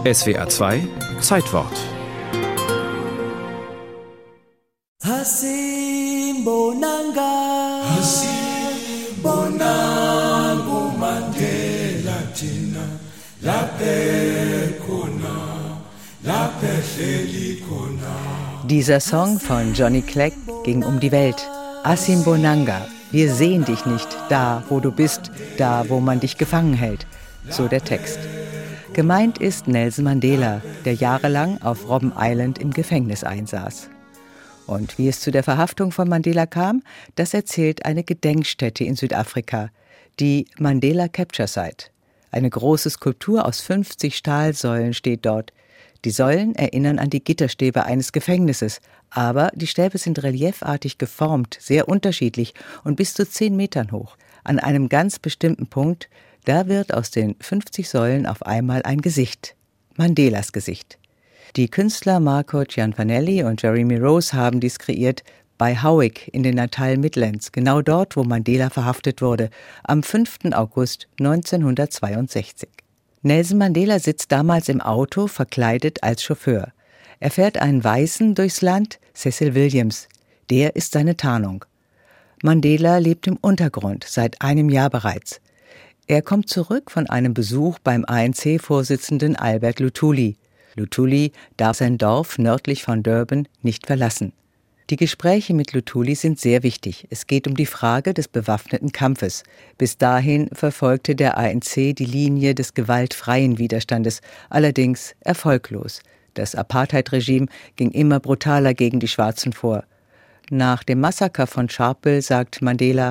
SWR 2 Zeitwort. Dieser Song von Johnny Clegg ging um die Welt. Asimbonanga, wir sehen dich nicht, da wo du bist, da wo man dich gefangen hält. So der Text. Gemeint ist Nelson Mandela, der jahrelang auf Robben Island im Gefängnis einsaß. Und wie es zu der Verhaftung von Mandela kam, das erzählt eine Gedenkstätte in Südafrika, die Mandela Capture Site. Eine große Skulptur aus 50 Stahlsäulen steht dort. Die Säulen erinnern an die Gitterstäbe eines Gefängnisses, aber die Stäbe sind reliefartig geformt, sehr unterschiedlich und bis zu 10 Metern hoch. An einem ganz bestimmten Punkt, da wird aus den 50 Säulen auf einmal ein Gesicht, Mandelas Gesicht. Die Künstler Marco Gianfanelli und Jeremy Rose haben dies kreiert bei Howick in den Natal Midlands, genau dort, wo Mandela verhaftet wurde, am 5. August 1962. Nelson Mandela sitzt damals im Auto, verkleidet als Chauffeur. Er fährt einen Weißen durchs Land, Cecil Williams. Der ist seine Tarnung. Mandela lebt im Untergrund, seit einem Jahr bereits. Er kommt zurück von einem Besuch beim ANC-Vorsitzenden Albert Luthuli. Luthuli darf sein Dorf nördlich von Durban nicht verlassen. Die Gespräche mit Luthuli sind sehr wichtig. Es geht um die Frage des bewaffneten Kampfes. Bis dahin verfolgte der ANC die Linie des gewaltfreien Widerstandes, allerdings erfolglos. Das Apartheid-Regime ging immer brutaler gegen die Schwarzen vor. Nach dem Massaker von Sharpeville sagt Mandela: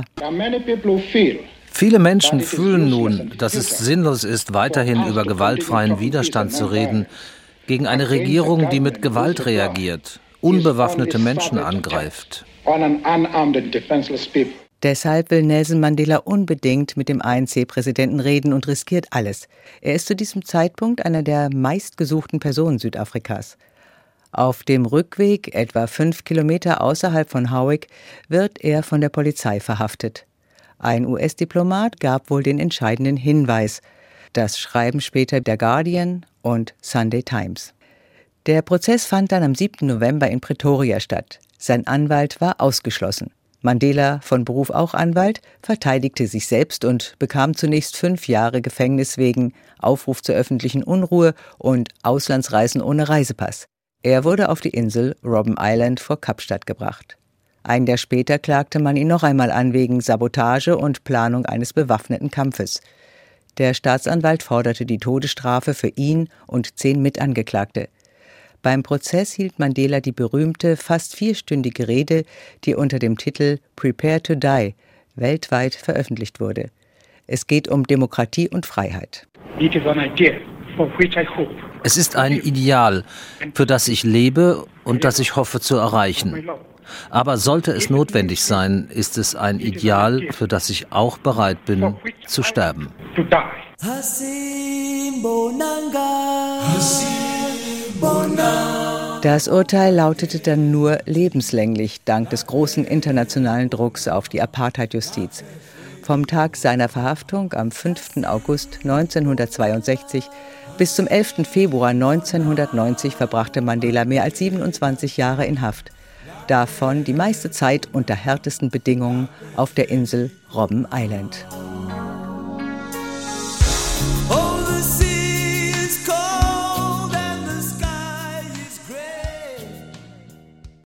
Viele Menschen fühlen nun, dass es sinnlos ist, weiterhin über gewaltfreien Widerstand zu reden, gegen eine Regierung, die mit Gewalt reagiert, unbewaffnete Menschen angreift. Deshalb will Nelson Mandela unbedingt mit dem ANC-Präsidenten reden und riskiert alles. Er ist zu diesem Zeitpunkt einer der meistgesuchten Personen Südafrikas. Auf dem Rückweg, etwa 5 Kilometer außerhalb von Howick, wird er von der Polizei verhaftet. Ein US-Diplomat gab wohl den entscheidenden Hinweis. Das schreiben später der Guardian und Sunday Times. Der Prozess fand dann am 7. November in Pretoria statt. Sein Anwalt war ausgeschlossen. Mandela, von Beruf auch Anwalt, verteidigte sich selbst und bekam zunächst 5 Jahre Gefängnis wegen Aufruf zur öffentlichen Unruhe und Auslandsreisen ohne Reisepass. Er wurde auf die Insel Robben Island vor Kapstadt gebracht. Ein Jahr später klagte man ihn noch einmal an wegen Sabotage und Planung eines bewaffneten Kampfes. Der Staatsanwalt forderte die Todesstrafe für ihn und 10 Mitangeklagte. Beim Prozess hielt Mandela die berühmte, fast 4-stündige Rede, die unter dem Titel Prepare to Die weltweit veröffentlicht wurde. Es geht um Demokratie und Freiheit. Es ist ein Ideal, für das ich lebe und das ich hoffe zu erreichen. Aber sollte es notwendig sein, ist es ein Ideal, für das ich auch bereit bin, zu sterben. Das Urteil lautete dann nur lebenslänglich, dank des großen internationalen Drucks auf die Apartheid-Justiz. Vom Tag seiner Verhaftung am 5. August 1962 bis zum 11. Februar 1990 verbrachte Mandela mehr als 27 Jahre in Haft. Davon die meiste Zeit unter härtesten Bedingungen auf der Insel Robben Island.